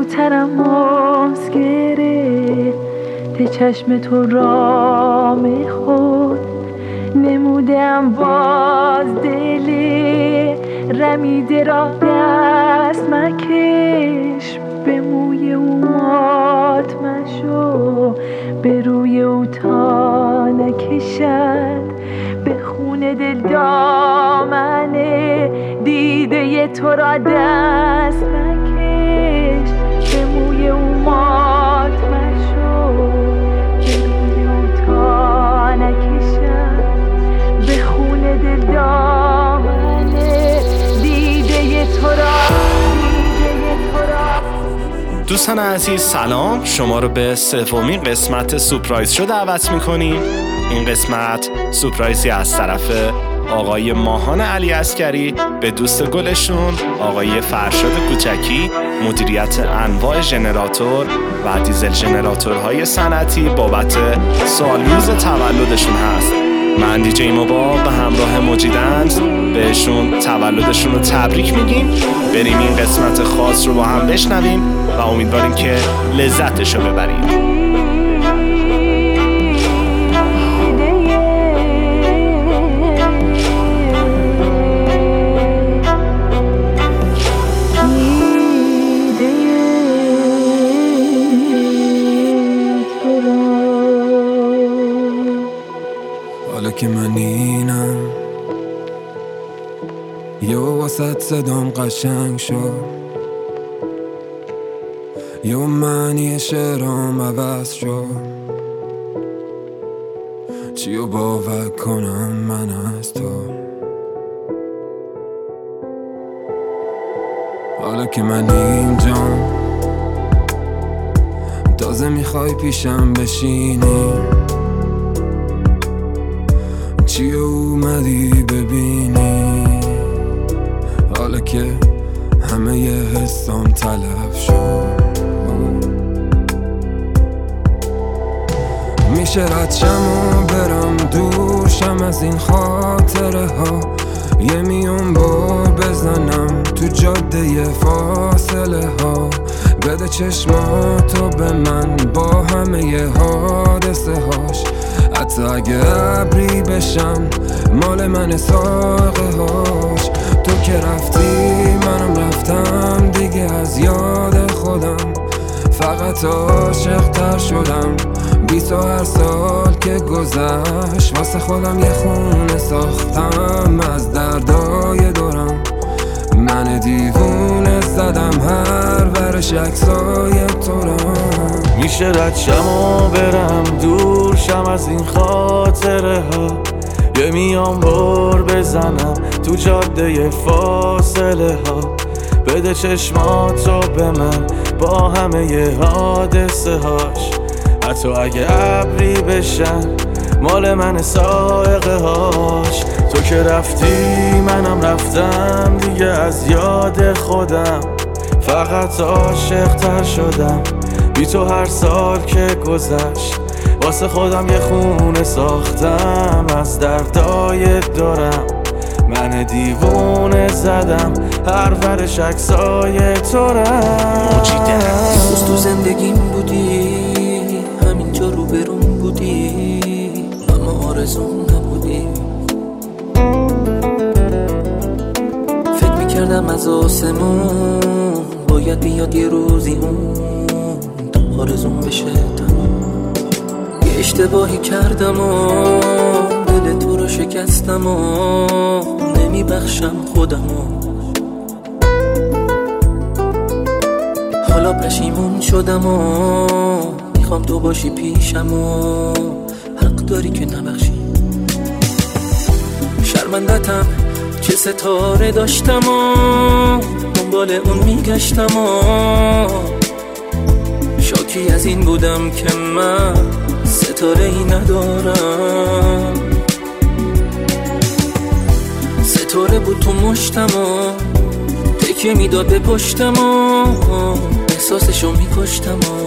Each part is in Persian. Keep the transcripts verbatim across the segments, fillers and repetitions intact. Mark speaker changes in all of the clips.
Speaker 1: زودترم مسکره ته چشم تو رام خود نمودم باز دلی رمیده را دست مکش به موی او مات مشو به روی او تا نکشد به خون دل دامنه دیده تو را دست مکش به موی او مات مشو به روی او تا نکشد به خون دل دامنه دیده تو را دیده تو را.
Speaker 2: دوستان عزیز سلام، شما رو به سومین قسمت سورپرایز شو دعوت میکنیم. این قسمت سورپرایزی از طرف آقای ماهان علی عسکری به دوست گلشون آقای فرشاد کوچکی مدیریت انواع ژنراتور و دیزل ژنراتورهای صنعتی بابت سالروز تولدشون هست. من دیجی موبا به همراه مجیدند بهشون تولدشون رو تبریک میگیم. بریم این قسمت خاص رو با هم بشنویم و امیدواریم که لذتشو ببریم.
Speaker 3: که من اینم یه واسط صدام قشنگ شد یه معنی شعرام عوض شد چیو باور کنم من از تو حالا که من اینجام تازه میخوای پیشم بشینی چی اومدی ببینی حالا که همه ی حسام تلف شد میشه رد شم و برم دورشم از این خاطره ها یه میون بار بزنم تو جاده فاصله ها بده چشماتو به من با همه ی حادثه هاش حتی اگه ابری بشن مال من ساقه هاش تو که رفتی منم رفتم دیگه از یاد خودم فقط عاشق تر شدم بیست و هر سال که گذشت واسه خودم یه خونه ساختم از دردای دورم من دیوونه زدم هر ورش عکسای تو را
Speaker 4: میشه رد شم و برم دور شم از این خاطره ها یه میام بار بزنم تو جاده فاصله ها بده چشماتو به من با همه ی حادثه هاش حتی اگه ابری بشن مال من سائقه هاش تو که رفتی منم رفتم دیگه از یاد خودم فقط عاشق تر شدم بی تو هر سال که گذشت واسه خودم یه خونه ساختم از دردای دارم من دیوونه زدم هر ورش عکسای تو رم
Speaker 5: روز تو زندگیم بودی همینجا رو برون بودی اما آرزوم نبودی فکر میکردم از آسمون باید بیاد یه روزی اون تو آرزوم بشه تمام یه اشتباهی کردم و دل تو رو شکستم و نمیبخشم خودمو حالا پشیمون شدم و میخوام تو باشی پیشم و حق داری که نبخشی شرمندتم چه ستاره داشتم و دنبال اون میگشتم و شاکی از این بودم که من ستاره ای ندارم ستاره بود تو مشتم و تکیه میداد به پشتم و احساسشو میکشتم و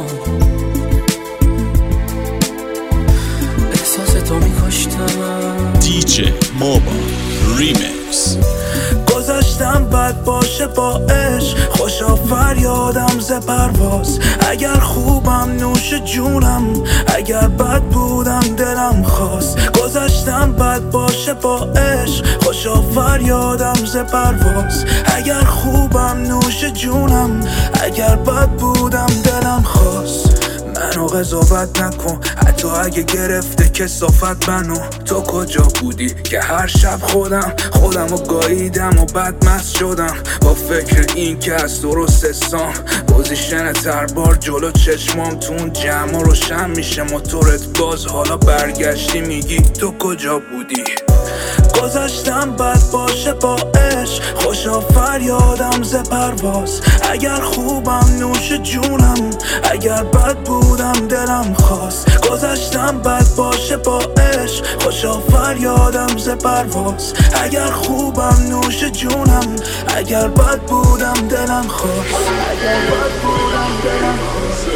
Speaker 5: احساستو میکشتم
Speaker 6: دیجی موبا ریمیکس
Speaker 7: گذاشتم
Speaker 6: گذاشتم بد باشه با عشق، خوشا فریادم ز پرواز. اگر خوبم نوش جونم، اگر بد بودم دلم خواست. گذاشتم بد باشه با عشق، خوشا فریادم ز پرواز. اگر خوبم نوش جونم، اگر بد بودم دلم خواست. منو قضاوت نکن حتی اگه گرفته کثافت منو. تو کجا بودی که هر شب خودم خودم رو گاییدم و بدمست شدم با فکر این که از درست استام. پوزیشن تربار جلو چشمام تو اون جمع روشن میشه موتورت باز. حالا برگشتی میگی تو کجا بودی. گذاشتم بد باشه با عشق، خوشا فریادم ز پرواز. اگر خوبم نوش جونم، اگر بد بودم دلم خواست. گذاشتم بد باشه با عشق، خوشا فریادم ز پرواز. اگر خوبم نوش جونم، اگر بد بودم دلم خواست. اگر بد بودم دلم خواست.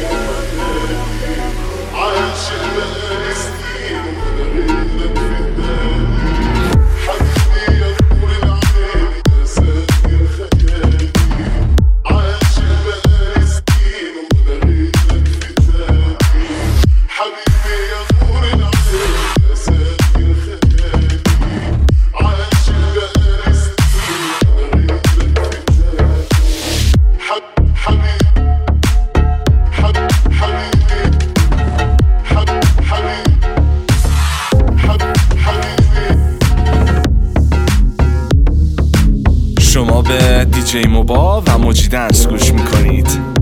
Speaker 2: شما به دیجی موبا و موجی دنس گوش میکنید.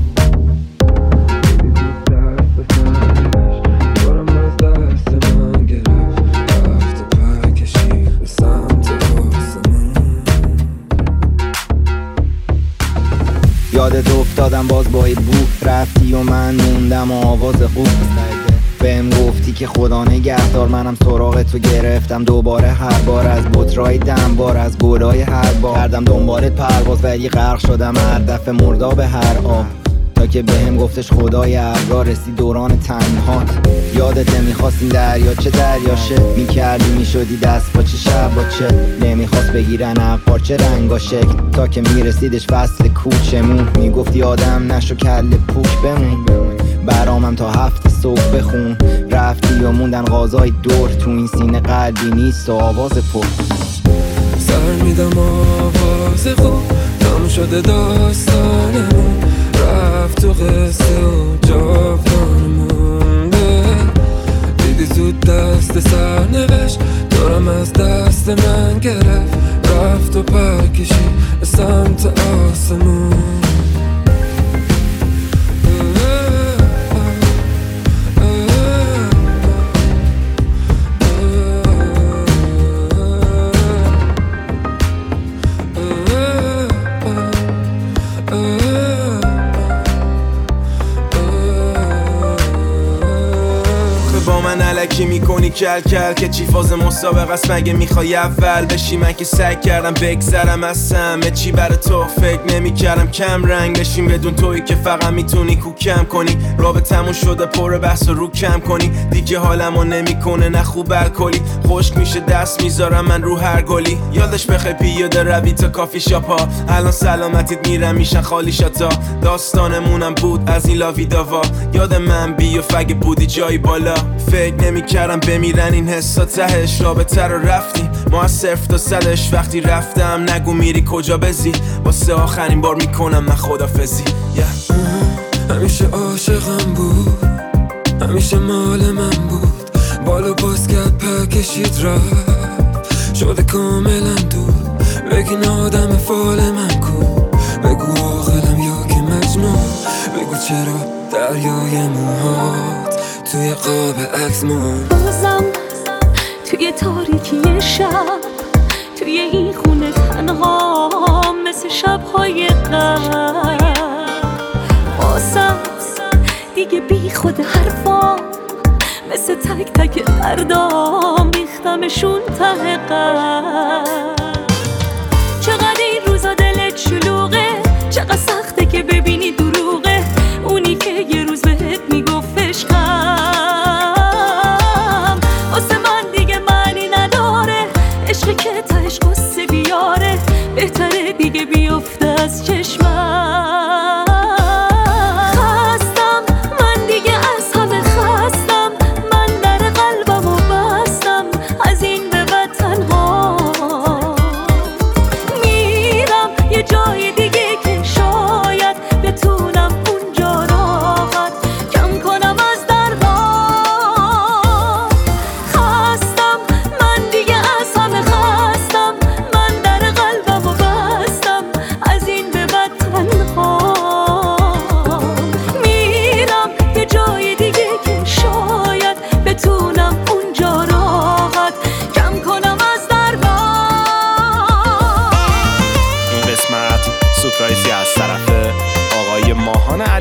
Speaker 7: یادت افتادم باز با بو رفتی و من موندم و آواز خوب بهم گفتی که خدا نگهدار. منم سراغ تو گرفتم دوباره هر بار از بطرای دم بار از گلای هر بار کردم دنبالت پرواز ولی غرق شدم هر دفعه مردا به هر آب تا که بهم گفتش خدای ابرار. رسید دوران تنهات یادت نمیخواست این دریا چه دریاشه میکردی میشدی دست با چه شب با چه نمیخواست بگیرن عقار چه رنگ و شکل تا که میرسیدش فصل کوچمون میگفتی آدم نشو کل پوک بمون برامم تا هفت صبح بخون. رفتی و موندن غازای دور تو این سینه قلبی نیست و آواز پر.
Speaker 3: سر میدم آواز خوب تم شده داستانمون رفت تو قصه و جاودان مونده. دیدی زود دست سرنوشت دارم از دست من گرفت رفت و پرکشی به سمت آسمون.
Speaker 4: الکی میکنی کل کل که چی فاز مسابقه است مگه میخوای اول بشی؟ من که سعی کردم بگذرم از همه چی برای تو فکر نمیکردم کم رنگ بشیم بدون تویی که فقط میتونی کوکم کنی. رابطمون شده پر بحث و رو کم کنی دیگه حالمو نمیکنه نه خوب الکلی خشک میشه دست میذارم من رو هر گلی. یادش بخیر پیاده روی تا کافی شاپا الان سلامتیت میرم میشن خالی شاتا. داستانمونم بود از این لاوی داوا یاد من بی و فگ بودی جایی بالا. فکر نمیکردم بمیرن این حسا تهش رابطه رو رفتیم ما از صفر تا صدش. وقتی رفتم نگو میری کجا بزی واسه آخرین بار میکنم من خدافزی. yeah.
Speaker 3: همیشه عاشقم بود همیشه مال من بود بالا باز کرد پر کشید رفت شده کاملا دور. بگین آدم فال من کو بگو عاقلم یا که مجنون بگو چرا دریای موهات توی قاب عکس مون.
Speaker 1: بازم توی تاریکی شب توی این خونه تنها مثل شبهای قبل واسم دیگه بی خود حرفام مثل تک تک دردام ریختمشون ته قلب. چقدر این روزا دلت شلوغه چقدر سخته که ببینی دروغه اونی که یه روز بهت میگفت عشقم واسه من دیگه معنی نداره. عشقی که تهش قصه بیاره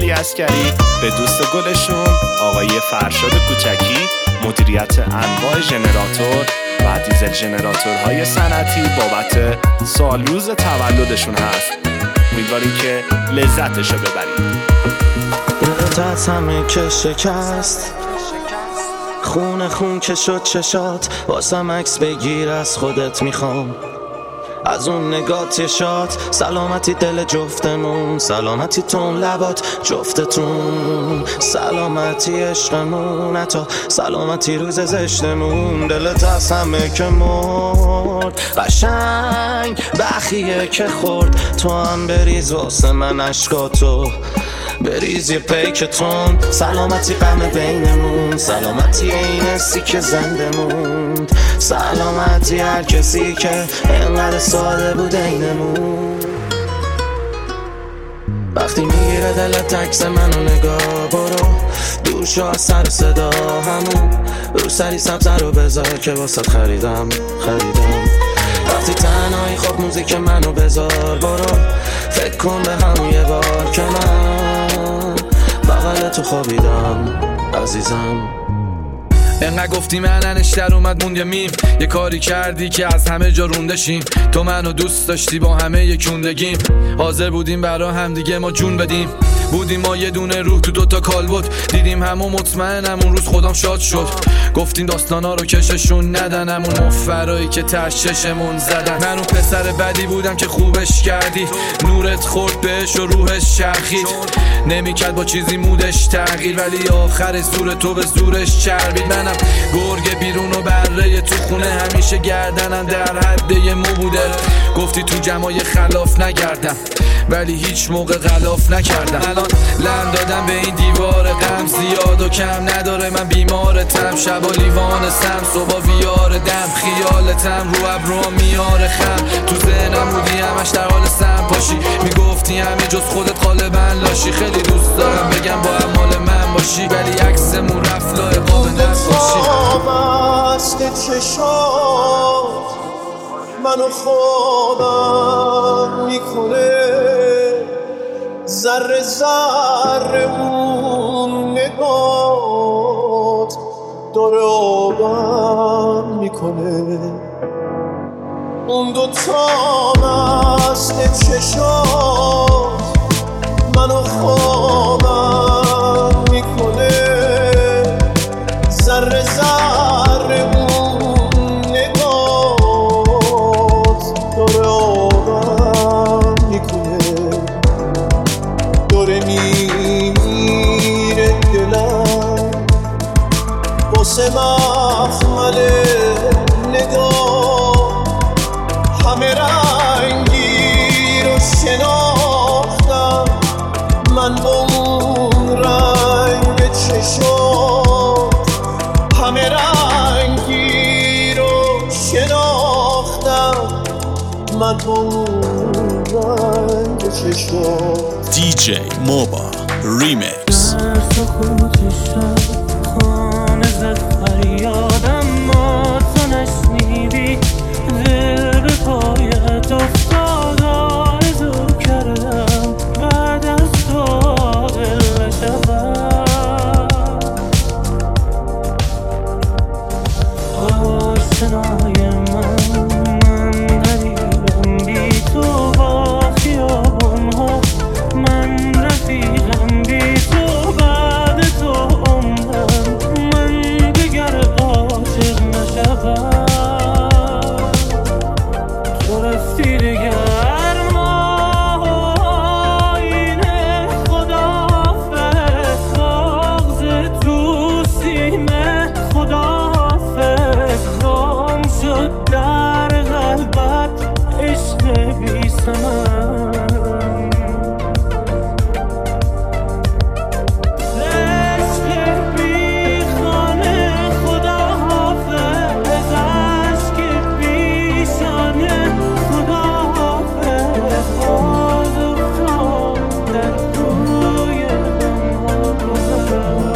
Speaker 2: علی عسکری، به دوست گلشون آقای فرشاد کوچکی مدیریت انواع ژنراتور و دیزل ژنراتورهای صنعتی بابت سالروز تولدشون هست. امیدواریم که لذتشو ببرید.
Speaker 4: دلت همه که شکست، خون خون که شد چشات، واسم عکس بگیر از خودت میخوام، از اون نگات شاد. سلامتی دل جفتمون، سلامتی تون لبات جفتتون، سلامتی عشقمون، حتی سلامتی روز زشتمون. دلت از همه که مرد، قشنگ بخیه که خورد، تو هم بریز واسه من عشقاتو، بریز یه پیکتون. سلامتی غم بینمون، سلامتی این حسی که زنده موند، سلامتی هر کسی که اینقدر ساده بود اینمون. وقتی میگیره دلت عکس منو نگاه، برو دور شو از سر و صدا، همون رو سری سبزه رو بذار که واسط خریدم خریدم. وقتی تنهایی خب موزیک منو بذار، برو فکر کن به همون یه بار که من بغل تو خوابیدم عزیزم.
Speaker 8: انقدر گفتیم علنش در اومد موند یه میم، یه کاری کردی که از همه جا رونده شیم، تو منو دوست داشتی با همه یکوندگیم، حاضر بودیم برا هم دیگه ما جون بدیم، بودیم ما یه دونه روح تو دوتا کالبد، دیدیم همون مطمئنم اون روز خودم شاد شد، گفتیم داستانا رو کششون ندن، همون مفرایی که تششمون زدن. من اون پسر بدی بودم که خوبش کردی، نورت خورد بهش و روحش چرخید، نمیکرد با چیزی مودش تغییر، ولی آخر زور تو به زورش چربید. منم گرگ بیرون و بره تو خونه، همیشه گردنم در حد یه مو بوده، گفتی تو جمعای خلاف نگردم، ولی هیچ موقع غلاف نکردم. الان لم دادم به این دیوار غم، زیاد و کم نداره من بیمارتم، شبا لیوان سم صبح ویار دم، خیالتم رو ابروام میاره خم، تو ذهنم بودی همش در حال سم پاشی، میگفتی همه جز خودت غالبا لاشی، خیلی دوست دارم بگم با هم مال من باشی، ولی عکسمون رفت لای قاب نقاشی.
Speaker 9: مست چشات منو خوابم میکنه، ذره ذره اون نگات داره آبم میکنه، اون دوتا مست چشات منو خوابم میکنه، ذره ذره اون نگات داره آبم میکنه، داره میمیره دلم واسه مخمل نگاه، همه رنگی رو شناختم من با اون رنگ چشات، همه رنگی رو شناختم من با اون رنگ چشات.
Speaker 2: دی جی موبا ریمیکس.
Speaker 1: خانه زد فریادم ما تو نشنیدی، دل به پایت افتاد آرزو کردم بعد از تو دل نشود، آشنای من من ندیدم بی تو با خیابون ها، من رفیقم بی تو بعد تو عمرم، من دیگر عاشق نشدم، تو رفتی دیگر ماه آینه، خداحافظ مغز تو سینه، خداحافظ گم شد در قلبت عشق بی ثمن، عشق بی خانه، خداحافظ عشق بی شانه، خداحافظ باز افتاد در روی غم‌ها گذرم.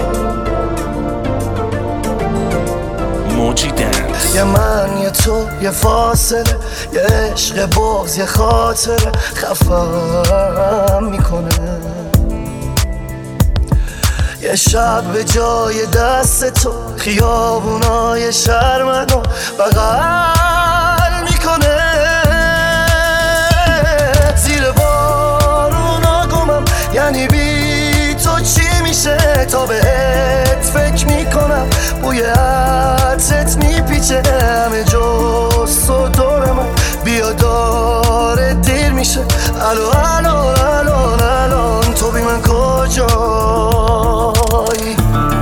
Speaker 2: موجی دنس.
Speaker 9: یه من یه تو یه فاصله، یه عشق بغض یه خاطره خفم میکنه، یه شب به جای دست تو خیابونای شهر منو بغل میکنه، زیر بارونا گمم یعنی بی تو چی میشه، تا بهت فکر میکنم بوی عطرت میپیچه، همه جز تو دور من بیا داره دیر میشه، الو الو الو الان تو بی من کجایی؟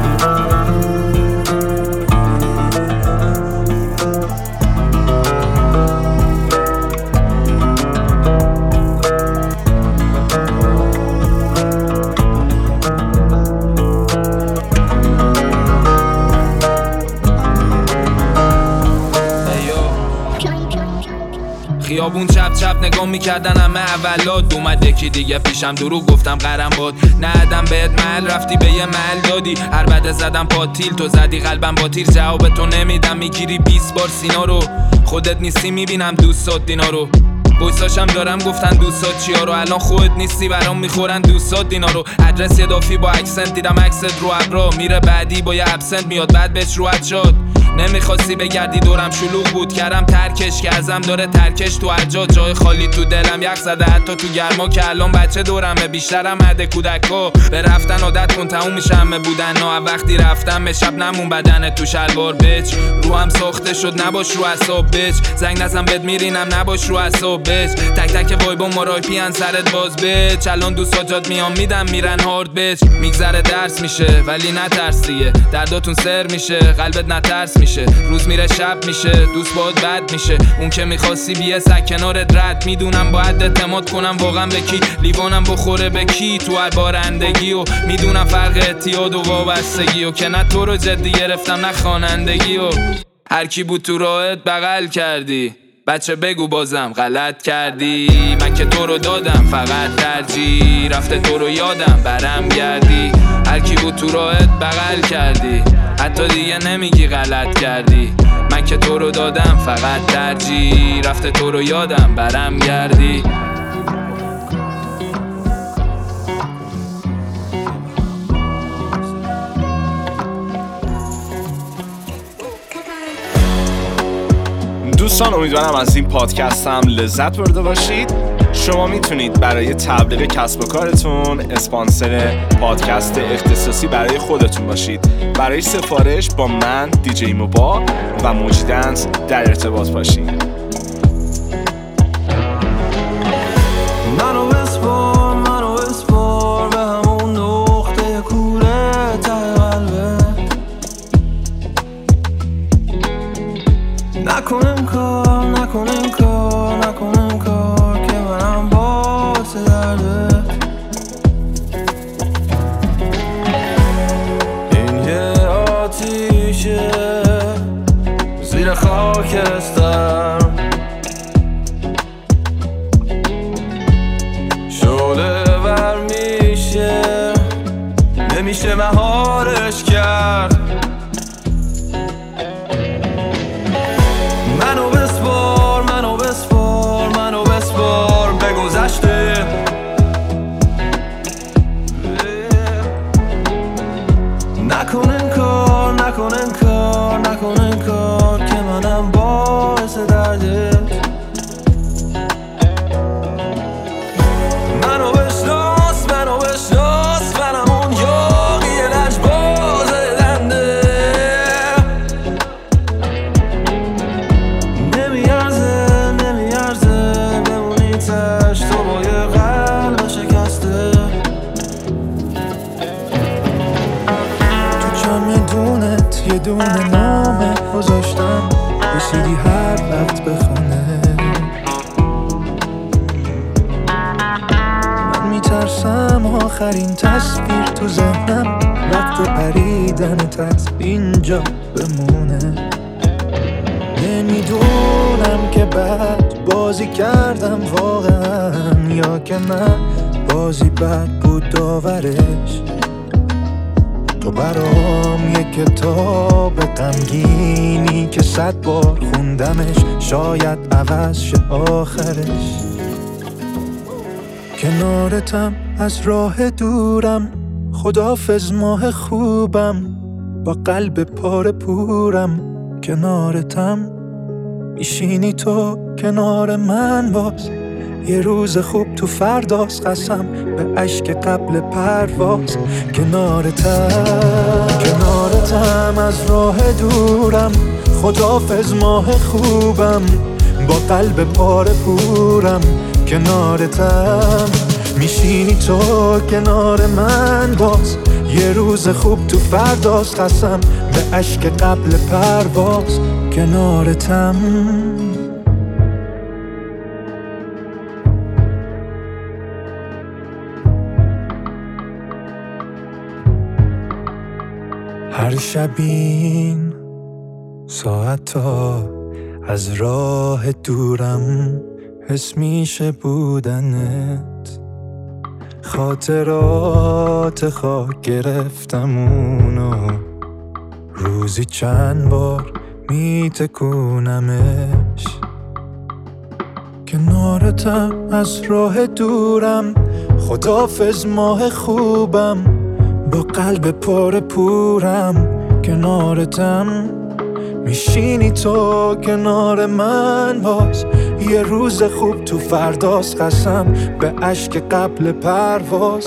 Speaker 10: خیابون چپ چپ نگاه میکردن همه اولاد، اومد یکی دیگه پیشم دروغ گفتم قرم باد، ندم بهت محل رفتی به یه محل دادی، هر بده زدم پاتیل تو زدی قلبم با تیر، جواب تو نمیدم میگیری بیست بار سینا رو، خودت نیستی میبینم دوستات دینا رو، بویساشم دارم گفتن دوستات چیا رو، الان خودت نیستی برام میخورن دوستات دینا رو، ادرس یه دافی با اکسنت دیدم عکست رو ابرا، میره بعدی با یه ابسنت میاد بعد بهش روحت شد، نمیخواستی بگردی دورم شلوغ بود کردم ترکش که ازم داره ترکش تو هر جای خالی تو دلم یخ زده حتی تو گرما که الان بچه دورمه بیشترم مده کودکا به رفتن عادت کن تموم میشه همه بودن نه وقتی رفتم به شب نمون بدنت تو شلوار بچ رو هم ساخته شد نباش رو اعصاب بچ زنگ نزن بد میرینم نباش رو اعصاب بچ تک تک وایبا مارایپی ان سرت باز بچ الان دوستا جات میام میدم میرن هارد بچ میگذره درس میشه ولی نترس دیگه درداتون سر میشه قلبت نترس میشه روز میره شب میشه دوست باهات بد میشه اون که میخواستی بیه سگ کنارت رد میدونم باید اعتماد کنم واقعا به کی لیوانم بخوره به کی تو هر بارندگی و میدونم فرق اعتیاد و وابستگی و که نه تو رو جدی گرفتم نه خوانندگی و هر کی بود تو راهت بغل کردی بچه بگو بازم غلط کردی من که تو رو دادم فقط ترجیح رفته تو رو یادم برم گردی هر کی بود تو راهت بغل کردی حتی دیگه نمیگی غلط کردی من که تو رو دادم فقط ترجیح رفته تو رو یادم برم گردی
Speaker 2: دوستان امیدوارم از این پادکست هم لذت برده باشید. شما میتونید برای تبلیغ کسب و کارتون اسپانسر پادکست اختصاصی برای خودتون باشید. برای سفارش با من دیجی موبا و موجی دنس در ارتباط باشید.
Speaker 6: منو بسپار منو بسپار به همون نقطه کوره ته قلبت نکن انکار نکن انکار نکن انکار که منم باعث دردت این یه آتیشه زیر خاکستر شعله ور میشه نمیشه مهارش کرد منو بسپار منو بسپار منو بسپار به گذشته نکن انکار نکن انکار نکن انکار که منم باعث دردت منو بشناس منو بشناس منم اون یاقی لجباز دنده نمیارزه نمیارزه بمونی تش تو با یه قلب شکسته تو چند میدونت یه دونه نامه گذاشتم رسیدی هر وقت بخونه من میترسم آخرین تصویر تو ذهنم وقت پریدنت از اینجا بمونه نمیدونم که بعد بازی کردم واقعا یا که نه بازی بد بود داورش تو برام یک کتاب غمگینی که صد بار خوندمش شاید عوض شه آخرش کنارتم از راه دورم خداحافظ ماه خوبم، با قلب پاره پورم کنارتم. میشینی تو کنار من باز، یه روز خوب تو فرداست، قسم به اشک قبل پرواز. کنارتم کنارتم از راه دورم، خداحافظ ماه خوبم، با قلب پاره پورم کنارتم. میشینی تو کنار من باز، یه روز خوب تو فرداست، قسم به اشک قبل پرواز. کنارتم هر شبین ساعتا از راه دورم، حس میشه بودنت. خاطرات خاک گرفتم اونو، روزی چند بار میتکونمش. کنارتم از راه دورم، خداحافظ ماه خوبم، با قلب پر پورم کنارتم. میشینی تو کنار من باز، یه روز خوب تو فرداست، قسم به اشک قبل پرواز.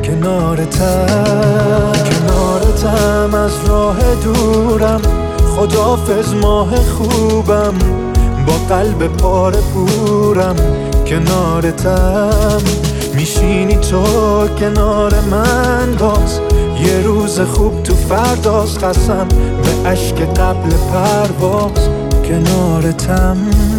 Speaker 6: کنارتم کنارتم از راه دورم، خداحافظ ماه خوبم، با قلب پاره پورم کنارتم. میشینی تو کنار من باز، یه روز خوب تو فرداست، قسم به اشک قبل پرواز. کنارتم